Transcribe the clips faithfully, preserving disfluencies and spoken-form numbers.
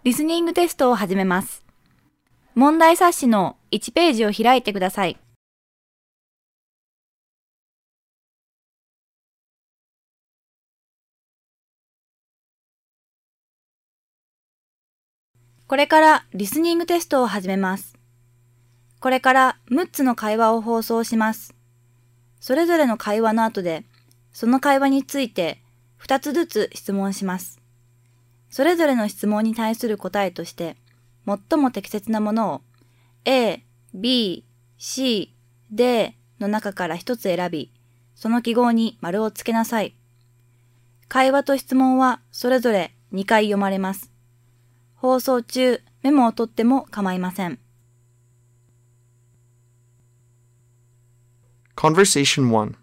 リスニングテストを始めます。問題冊子のいちページを開いてください。これからリスニングテストを始めます。これからむっつの会話を放送します。それぞれの会話の後で、その会話についてふたつずつ質問します。それぞれの質問に対する答えとして、最も適切なものを A、B、C、D の中から一つ選び、その記号に丸をつけなさい。会話と質問はそれぞれにかい読まれます。放送中、メモを取っても構いません。 Conversation one.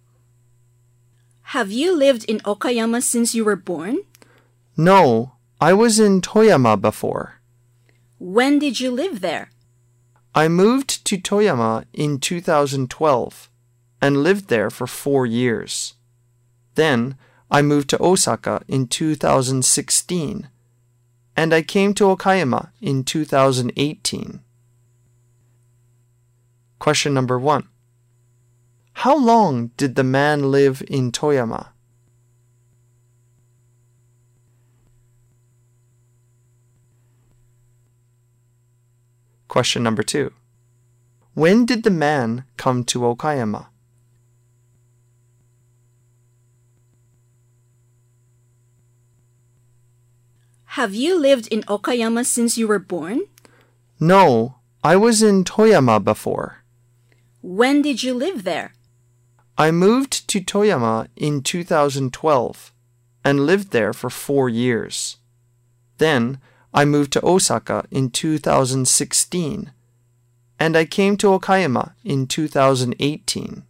Have you lived in Okayama since you were born? No, I was in Toyama before. When did you live there? I moved to Toyama in two thousand twelve and lived there for four years. Then I moved to Osaka in two thousand sixteen, and I came to Okayama in two thousand eighteen. Question number one. How long did the man live in Toyama? Question number two. When did the man come to Okayama? Have you lived in Okayama since you were born? No, I was in Toyama before. When did you live there? I moved to Toyama in two thousand twelve and lived there for four years. Then I moved to Osaka in two thousand sixteen, and I came to Okayama in two thousand eighteen.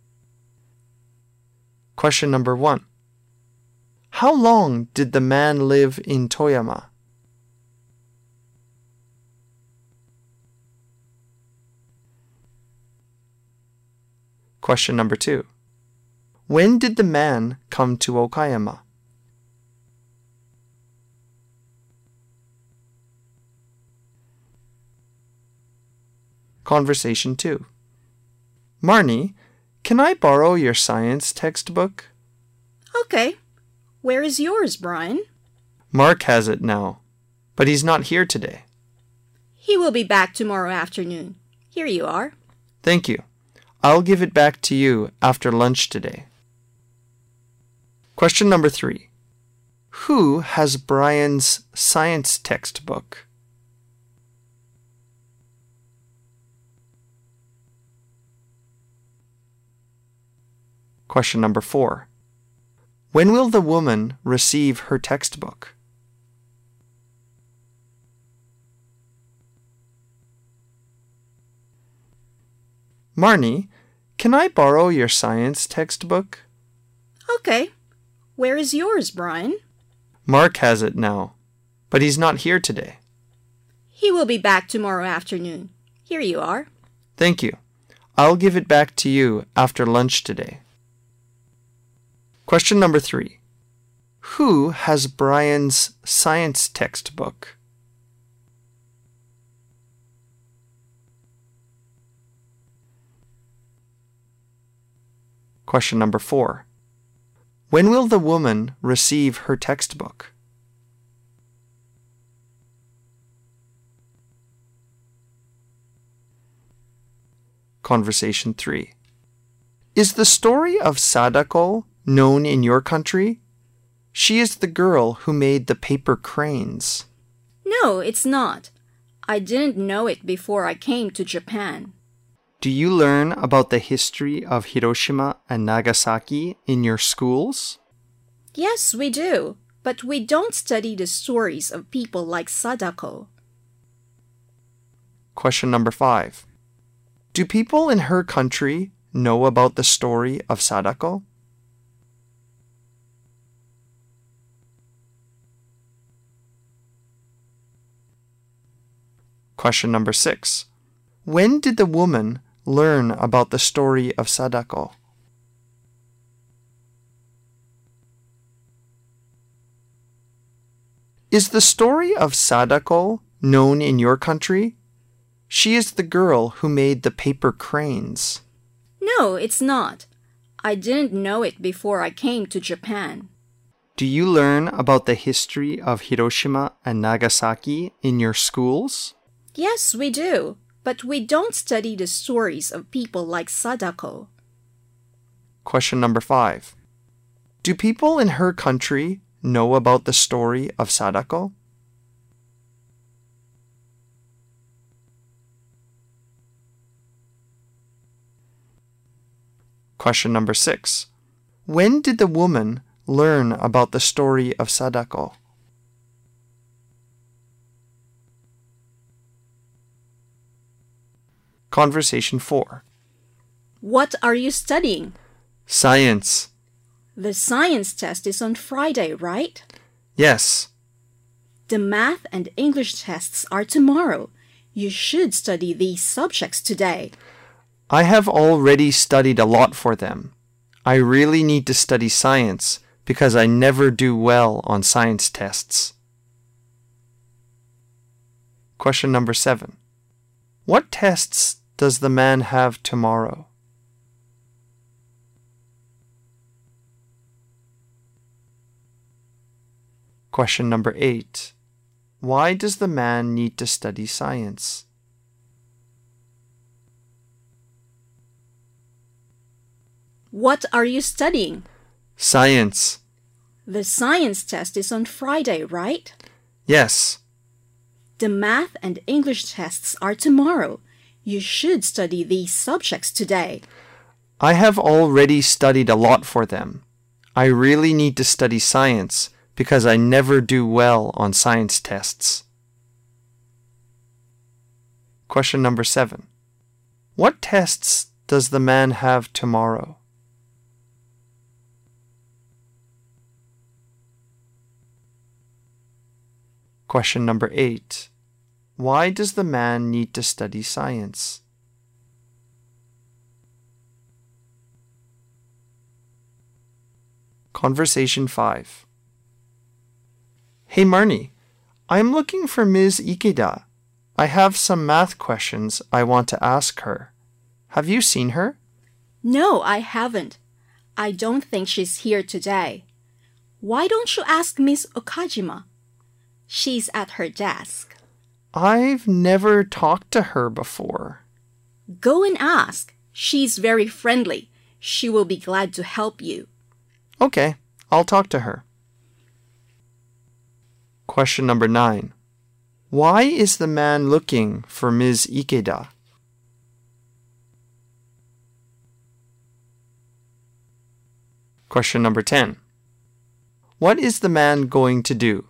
Question number one. How long did the man live in Toyama? Question number two. When did the man come to Okayama? Conversation two. Marnie, can I borrow your science textbook? Okay. Where is yours, Brian? Mark has it now, but he's not here today. He will be back tomorrow afternoon. Here you are. Thank you. I'll give it back to you after lunch today. Question number three. Who has Brian's science textbook? Question number four. When will the woman receive her textbook? Marnie, can I borrow your science textbook? Okay. Where is yours, Brian? Mark has it now, but he's not here today. He will be back tomorrow afternoon. Here you are. Thank you. I'll give it back to you after lunch today. Question number three. Who has Brian's science textbook? Question number four. When will the woman receive her textbook? Conversation three. Is the story of Sadako known in your country? She is the girl who made the paper cranes. No, it's not. I didn't know it before I came to Japan. Do you learn about the history of Hiroshima and Nagasaki in your schools? Yes, we do. But we don't study the stories of people like Sadako. Question number five. Do people in her country know about the story of Sadako? Question number six. When did the woman learn about the story of Sadako? Is the story of Sadako known in your country? She is the girl who made the paper cranes. No, it's not. I didn't know it before I came to Japan. Do you learn about the history of Hiroshima and Nagasaki in your schools? Yes, we do. But we don't study the stories of people like Sadako. Question number five. Do people in her country know about the story of Sadako? Question number six. When did the woman learn about the story of Sadako? Conversation four. What are you studying? Science. The science test is on Friday, right? Yes. The math and English tests are tomorrow. You should study these subjects today. I have already studied a lot for them. I really need to study science because I never do well on science tests. Question number seven. What tests does the man have tomorrow? Question number eight. Why does the man need to study science? What are you studying? Science. The science test is on Friday, right? Yes. The math and English tests are tomorrow. You should study these subjects today. I have already studied a lot for them. I really need to study science because I never do well on science tests. Question number seven. What tests does the man have tomorrow? Question number eight. Why does the man need to study science? Conversation five. Hey Marnie, I'm looking for Miz Ikeda. I have some math questions I want to ask her. Have you seen her? No, I haven't. I don't think she's here today. Why don't you ask Miss Okajima? She's at her desk. I've never talked to her before. Go and ask. She's very friendly. She will be glad to help you. Okay, I'll talk to her. Question number nine. Why is the man looking for Miz Ikeda? Question number ten. What is the man going to do?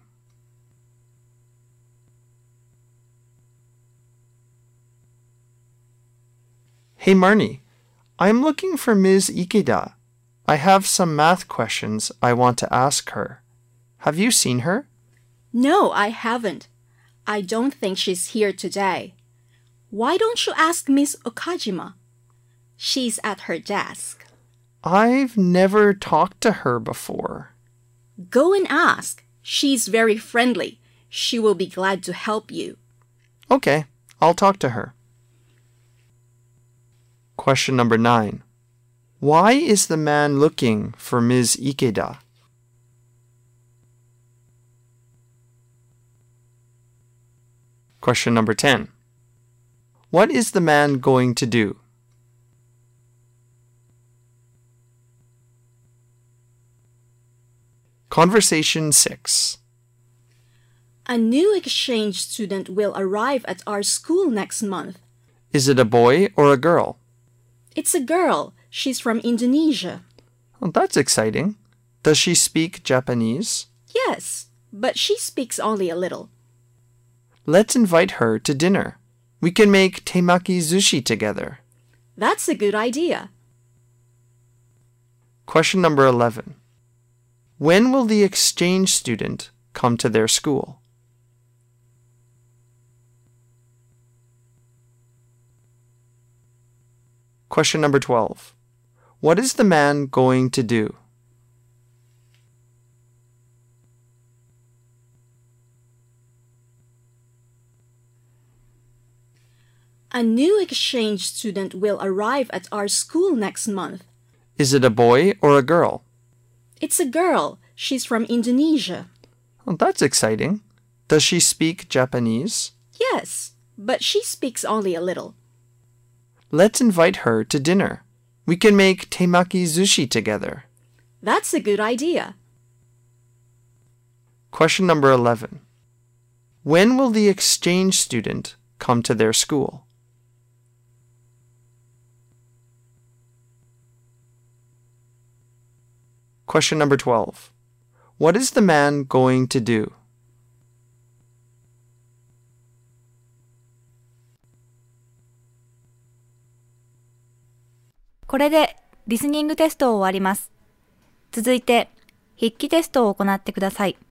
Hey Marnie, I'm looking for Miz Ikeda. I have some math questions I want to ask her. Have you seen her? No, I haven't. I don't think she's here today. Why don't you ask Miss Okajima? She's at her desk. I've never talked to her before. Go and ask. She's very friendly. She will be glad to help you. Okay, I'll talk to her. Question number nine. Why is the man looking for Miz Ikeda? Question number ten. What is the man going to do? Conversation six. A new exchange student will arrive at our school next month. Is it a boy or a girl? It's a girl. She's from Indonesia. Well, that's exciting. Does she speak Japanese? Yes, but she speaks only a little. Let's invite her to dinner. We can make temaki sushi together. That's a good idea. Question number eleven. When will the exchange student come to their school? Question number twelve. What is the man going to do? A new exchange student will arrive at our school next month. Is it a boy or a girl? It's a girl. She's from Indonesia. Well, that's exciting. Does she speak Japanese? Yes, but she speaks only a little. Let's invite her to dinner. We can make temaki sushi together. That's a good idea. Question number eleven. When will the exchange student come to their school? Question number twelve. What is the man going to do? これでリスニングテストを終わります。続いて筆記テストを行ってください。